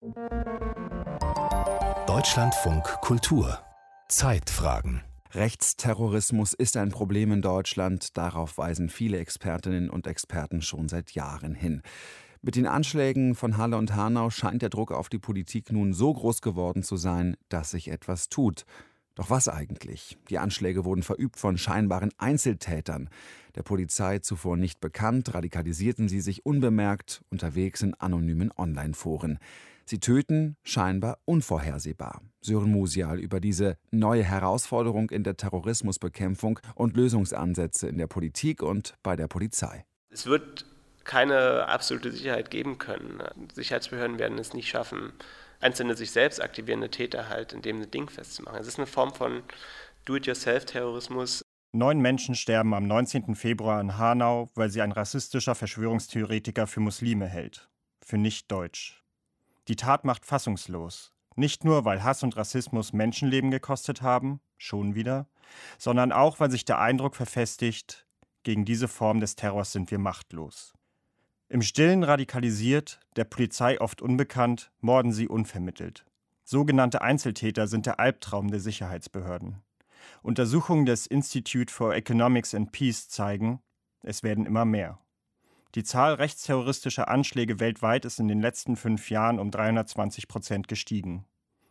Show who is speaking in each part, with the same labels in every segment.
Speaker 1: Deutschlandfunk Kultur Zeitfragen.
Speaker 2: Rechtsterrorismus ist ein Problem in Deutschland. Darauf weisen viele Expertinnen und Experten schon seit Jahren hin. Mit den Anschlägen von Halle und Hanau scheint der Druck auf die Politik nun so groß geworden zu sein, dass sich etwas tut. Doch was eigentlich? Die Anschläge wurden verübt von scheinbaren Einzeltätern. Der Polizei zuvor nicht bekannt, radikalisierten sie sich unbemerkt unterwegs in anonymen Online-Foren. Sie töten scheinbar unvorhersehbar. Sören Musial über diese neue Herausforderung in der Terrorismusbekämpfung und Lösungsansätze in der Politik und bei der Polizei.
Speaker 3: Es wird keine absolute Sicherheit geben können. Sicherheitsbehörden werden es nicht schaffen, einzelne sich selbst aktivierende Täter halt in dem Ding festzumachen. Es ist eine Form von Do-it-yourself-Terrorismus.
Speaker 4: 9 Menschen sterben am 19. Februar in Hanau, weil sie ein rassistischer Verschwörungstheoretiker für Muslime hält. Für nicht deutsch. Die Tat macht fassungslos. Nicht nur, weil Hass und Rassismus Menschenleben gekostet haben, schon wieder, sondern auch, weil sich der Eindruck verfestigt, gegen diese Form des Terrors sind wir machtlos. Im Stillen radikalisiert, der Polizei oft unbekannt, morden sie unvermittelt. Sogenannte Einzeltäter sind der Albtraum der Sicherheitsbehörden. Untersuchungen des Institute for Economics and Peace zeigen, es werden immer mehr. Die Zahl rechtsterroristischer Anschläge weltweit ist in den letzten 5 Jahren um 320% gestiegen.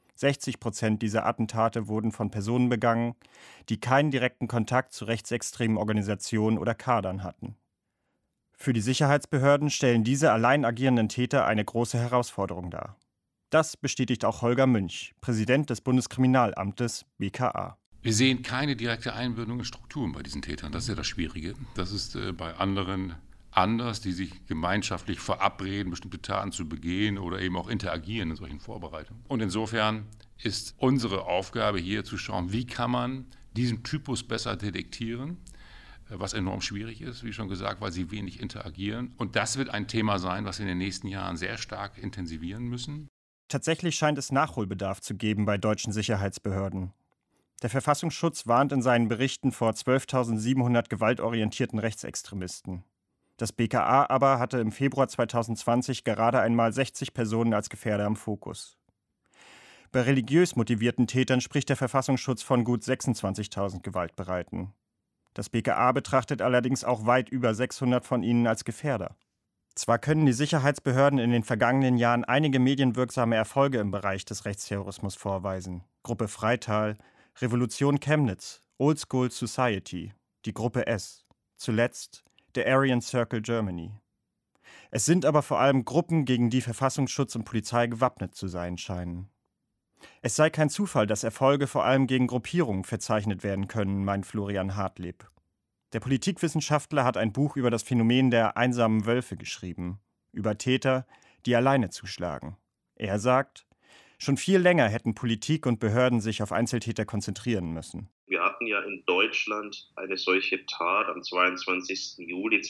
Speaker 4: 60% dieser Attentate wurden von Personen begangen, die keinen direkten Kontakt zu rechtsextremen Organisationen oder Kadern hatten. Für die Sicherheitsbehörden stellen diese allein agierenden Täter eine große Herausforderung dar. Das bestätigt auch Holger Münch, Präsident des Bundeskriminalamtes BKA.
Speaker 5: Wir sehen keine direkte Einbindung in Strukturen bei diesen Tätern. Das ist ja das Schwierige. Das ist bei anderen anders, die sich gemeinschaftlich verabreden, bestimmte Taten zu begehen oder eben auch interagieren in solchen Vorbereitungen. Und insofern ist unsere Aufgabe hier zu schauen, wie kann man diesen Typus besser detektieren, was enorm schwierig ist, wie schon gesagt, weil sie wenig interagieren. Und das wird ein Thema sein, was wir in den nächsten Jahren sehr stark intensivieren müssen.
Speaker 4: Tatsächlich scheint es Nachholbedarf zu geben bei deutschen Sicherheitsbehörden. Der Verfassungsschutz warnt in seinen Berichten vor 12.700 gewaltorientierten Rechtsextremisten. Das BKA aber hatte im Februar 2020 gerade einmal 60 Personen als Gefährder im Fokus. Bei religiös motivierten Tätern spricht der Verfassungsschutz von gut 26.000 Gewaltbereiten. Das BKA betrachtet allerdings auch weit über 600 von ihnen als Gefährder. Zwar können die Sicherheitsbehörden in den vergangenen Jahren einige medienwirksame Erfolge im Bereich des Rechtsterrorismus vorweisen. Gruppe Freital, Revolution Chemnitz, Old School Society, die Gruppe S, zuletzt der Aryan Circle Germany. Es sind aber vor allem Gruppen, gegen die Verfassungsschutz und Polizei gewappnet zu sein scheinen. Es sei kein Zufall, dass Erfolge vor allem gegen Gruppierungen verzeichnet werden können, meint Florian Hartleb. Der Politikwissenschaftler hat ein Buch über das Phänomen der einsamen Wölfe geschrieben, über Täter, die alleine zuschlagen. Er sagt, schon viel länger hätten Politik und Behörden sich auf Einzeltäter konzentrieren müssen.
Speaker 6: Wir hatten ja in Deutschland eine solche Tat am 22. Juli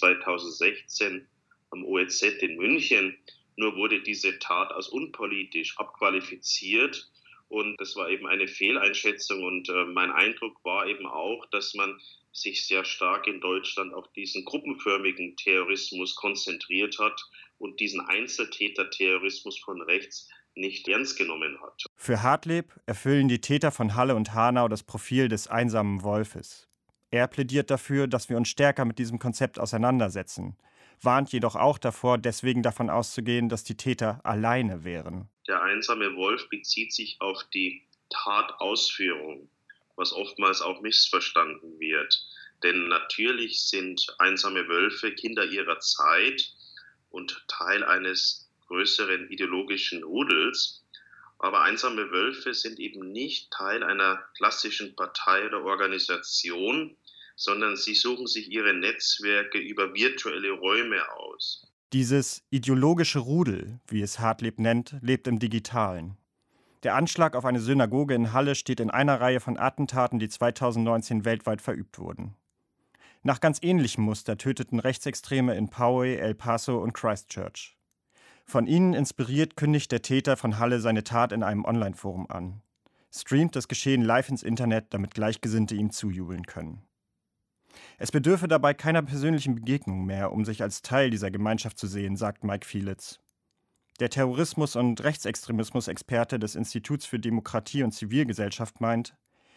Speaker 6: 2016 am OEZ in München. Nur wurde diese Tat als unpolitisch abqualifiziert. Und das war eben eine Fehleinschätzung. Und mein Eindruck war eben auch, dass man sich sehr stark in Deutschland auf diesen gruppenförmigen Terrorismus konzentriert hat und diesen Einzeltäter-Terrorismus von rechts nicht ernst genommen hat.
Speaker 4: Für Hartleb erfüllen die Täter von Halle und Hanau das Profil des einsamen Wolfes. Er plädiert dafür, dass wir uns stärker mit diesem Konzept auseinandersetzen, warnt jedoch auch davor, deswegen davon auszugehen, dass die Täter alleine wären.
Speaker 6: Der einsame Wolf bezieht sich auf die Tatausführung, was oftmals auch missverstanden wird. Denn natürlich sind einsame Wölfe Kinder ihrer Zeit und Teil eines größeren ideologischen Rudels. Aber einsame Wölfe sind eben nicht Teil einer klassischen Partei oder Organisation, sondern sie suchen sich ihre Netzwerke über virtuelle Räume aus.
Speaker 4: Dieses ideologische Rudel, wie es Hartleb nennt, lebt im Digitalen. Der Anschlag auf eine Synagoge in Halle steht in einer Reihe von Attentaten, die 2019 weltweit verübt wurden. Nach ganz ähnlichem Muster töteten Rechtsextreme in Poway, El Paso und Christchurch. Von ihnen inspiriert kündigt der Täter von Halle seine Tat in einem Online-Forum an. Streamt das Geschehen live ins Internet, damit Gleichgesinnte ihm zujubeln können. Es bedürfe dabei keiner persönlichen Begegnung mehr, um sich als Teil dieser Gemeinschaft zu sehen, sagt Mike Fielitz. Der Terrorismus- und Rechtsextremismus-Experte des Instituts für Demokratie und Zivilgesellschaft meint,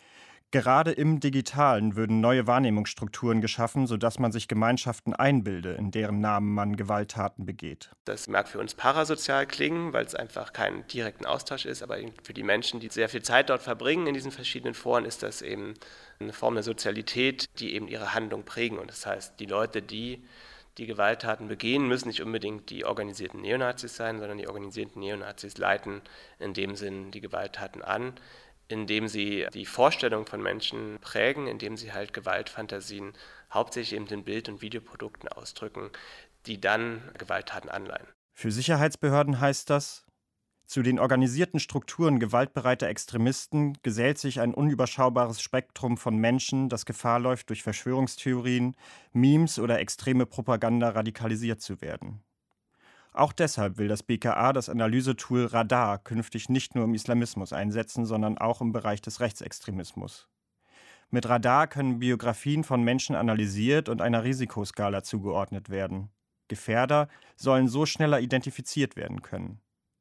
Speaker 4: gerade im Digitalen würden neue Wahrnehmungsstrukturen geschaffen, sodass man sich Gemeinschaften einbilde, in deren Namen man Gewalttaten begeht.
Speaker 3: Das mag für uns parasozial klingen, weil es einfach keinen direkten Austausch ist, aber für die Menschen, die sehr viel Zeit dort verbringen in diesen verschiedenen Foren, ist das eben eine Form der Sozialität, die eben ihre Handlung prägen. Und das heißt, die Leute, die Gewalttaten begehen, müssen nicht unbedingt die organisierten Neonazis sein, sondern die organisierten Neonazis leiten in dem Sinn die Gewalttaten an, indem sie die Vorstellung von Menschen prägen, indem sie halt Gewaltfantasien hauptsächlich eben in Bild- und Videoprodukten ausdrücken, die dann Gewalttaten anleihen.
Speaker 4: Für Sicherheitsbehörden heißt das, zu den organisierten Strukturen gewaltbereiter Extremisten gesellt sich ein unüberschaubares Spektrum von Menschen, das Gefahr läuft, durch Verschwörungstheorien, Memes oder extreme Propaganda radikalisiert zu werden. Auch deshalb will das BKA das Analysetool Radar künftig nicht nur im Islamismus einsetzen, sondern auch im Bereich des Rechtsextremismus. Mit Radar können Biografien von Menschen analysiert und einer Risikoskala zugeordnet werden. Gefährder sollen so schneller identifiziert werden können.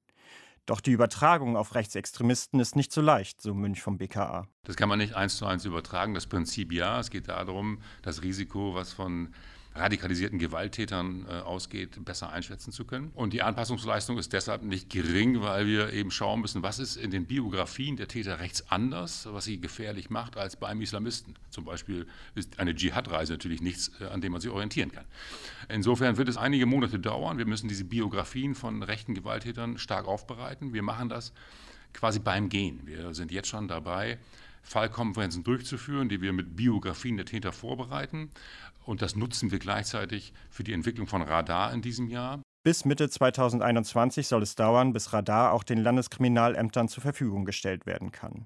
Speaker 4: Doch die Übertragung auf Rechtsextremisten ist nicht so leicht, so Münch vom BKA.
Speaker 5: Das kann man nicht 1:1 übertragen. Das Prinzip ja, es geht darum, das Risiko, was von radikalisierten Gewalttätern ausgeht, besser einschätzen zu können. Und die Anpassungsleistung ist deshalb nicht gering, weil wir eben schauen müssen, was ist in den Biografien der Täter rechts anders, was sie gefährlich macht, als bei einem Islamisten. Zum Beispiel ist eine Dschihad-Reise natürlich nichts, an dem man sich orientieren kann. Insofern wird es einige Monate dauern. Wir müssen diese Biografien von rechten Gewalttätern stark aufbereiten. Wir machen das quasi beim Gehen. Wir sind jetzt schon dabei, Fallkonferenzen durchzuführen, die wir mit Biografien der Täter vorbereiten. Und das nutzen wir gleichzeitig für die Entwicklung von Radar in diesem Jahr.
Speaker 4: Bis Mitte 2021 soll es dauern, bis Radar auch den Landeskriminalämtern zur Verfügung gestellt werden kann.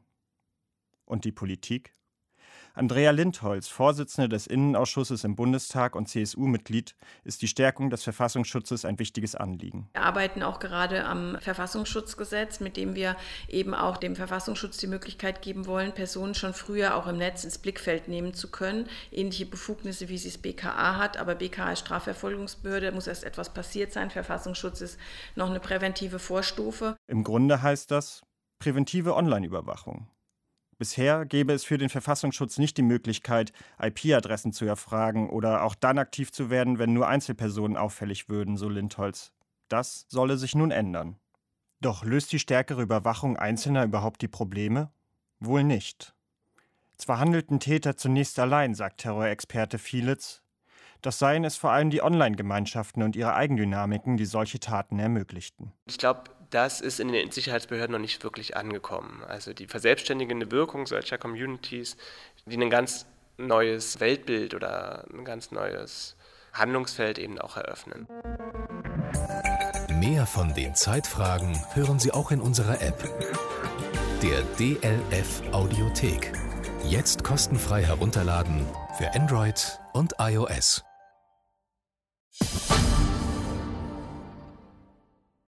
Speaker 4: Und die Politik? Andrea Lindholz, Vorsitzende des Innenausschusses im Bundestag und CSU-Mitglied, ist die Stärkung des Verfassungsschutzes ein wichtiges Anliegen.
Speaker 7: Wir arbeiten auch gerade am Verfassungsschutzgesetz, mit dem wir eben auch dem Verfassungsschutz die Möglichkeit geben wollen, Personen schon früher auch im Netz ins Blickfeld nehmen zu können. Ähnliche Befugnisse, wie sie das BKA hat, aber BKA ist Strafverfolgungsbehörde, muss erst etwas passiert sein. Verfassungsschutz ist noch eine präventive Vorstufe.
Speaker 4: Im Grunde heißt das präventive Online-Überwachung. Bisher gäbe es für den Verfassungsschutz nicht die Möglichkeit, IP-Adressen zu erfragen oder auch dann aktiv zu werden, wenn nur Einzelpersonen auffällig würden, so Lindholz. Das solle sich nun ändern. Doch löst die stärkere Überwachung Einzelner überhaupt die Probleme? Wohl nicht. Zwar handelten Täter zunächst allein, sagt Terrorexperte Fielitz, doch seien es vor allem die Online-Gemeinschaften und ihre Eigendynamiken, die solche Taten ermöglichten.
Speaker 3: Ich glaube, das ist in den Sicherheitsbehörden noch nicht wirklich angekommen. Also die verselbstständigende Wirkung solcher Communities, die ein ganz neues Weltbild oder ein ganz neues Handlungsfeld eben auch eröffnen.
Speaker 1: Mehr von den Zeitfragen hören Sie auch in unserer App, der DLF Audiothek. Jetzt kostenfrei herunterladen für Android und iOS.